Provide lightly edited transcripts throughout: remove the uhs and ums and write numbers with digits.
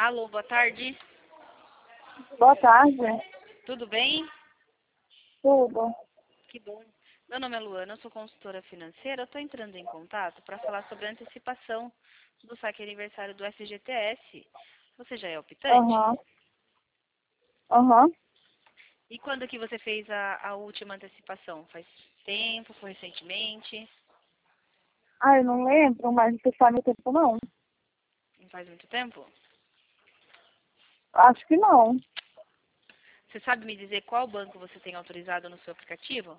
Alô, boa tarde. Boa tarde. Tudo bem? Tudo. Que bom. Meu nome é Luana, eu sou consultora financeira. Eu estou entrando em contato para falar sobre a antecipação do saque aniversário do FGTS. Você já é optante? Aham. Aham. E quando que você fez a última antecipação? Faz tempo? Foi recentemente? Ah, eu não lembro, mas não faz muito tempo não. Não faz muito tempo? Acho que não. Você sabe me dizer qual banco você tem autorizado no seu aplicativo?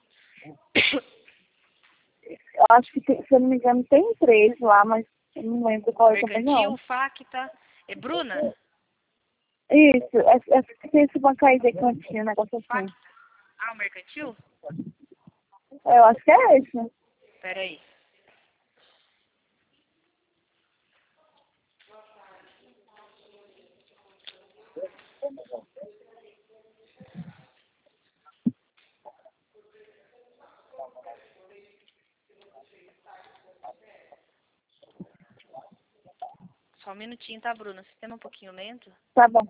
Eu acho que, se eu não me engano, tem 3 lá, mas eu não lembro qual é também Mercantil, não. Facta. É Bruna? Isso, tem esse banco aí de cantinho, um negócio assim. Facta. Ah, o Mercantil? Eu acho que é esse. Espera aí. Só um minutinho, tá, Bruna? O sistema é um pouquinho lento. Tá bom.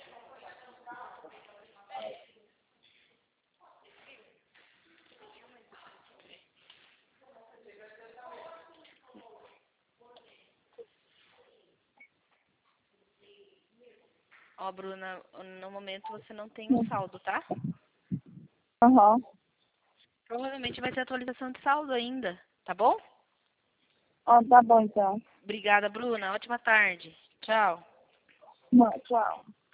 Ó, Bruna, no momento você não tem o saldo, tá? Aham. Provavelmente vai ter atualização de saldo ainda, tá bom? Ó, tá bom então. Obrigada, Bruna. Ótima tarde. Tchau. Tchau.